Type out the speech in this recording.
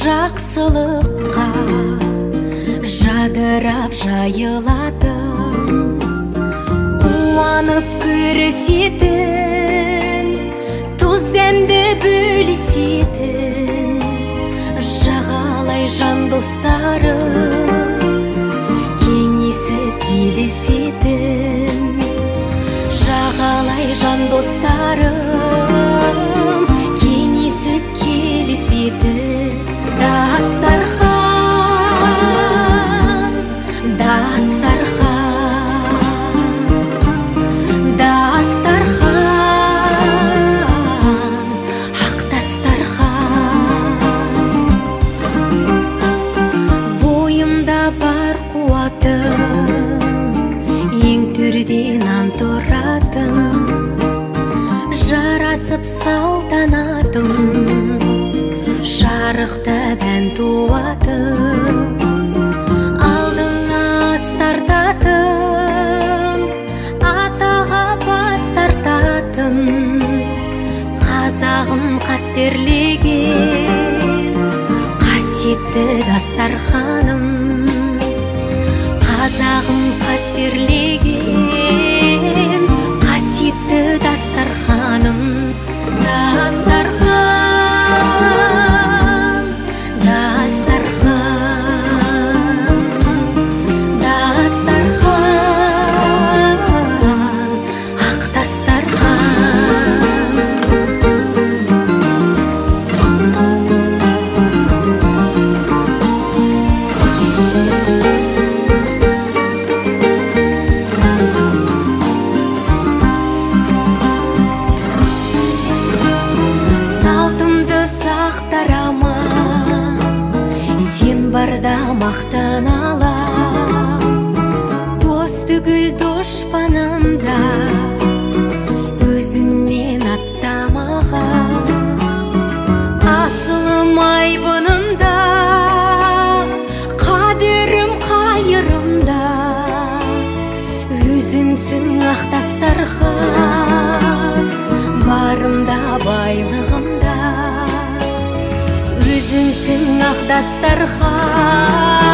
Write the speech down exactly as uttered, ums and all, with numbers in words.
жақсылыққа жадырап жайылатын, қуанып күресетін, тұз дәмді бөлісетін, жағалай жан достары кеңесіп келісетін, жағалай жан достарым кеңесіп келісетін. Дастархан, дастархан, дастархан, ақ дастархан. Бойымда бар қуатым, ең төрден нан тұратын, жарасып салтанатым, жарықта бән туатын, алдыңа ас тартатын, атаға бас тартатын, қазағым қастерлеген қасиетті дастарханым, қазағым қастерлеген қасиетті дастарханым. Дастархан, дастархан, дастархан, ақ дастархан. Салтымды сақтарама, сен барда мақтанала, дос түгіл дұшпанымда өзіңнен аттамаға, асылым айбынымда, қадірім қайырымда, өзіңсің ақ дастархан, барымда байлығымда, өзіңсің ақ дастархан.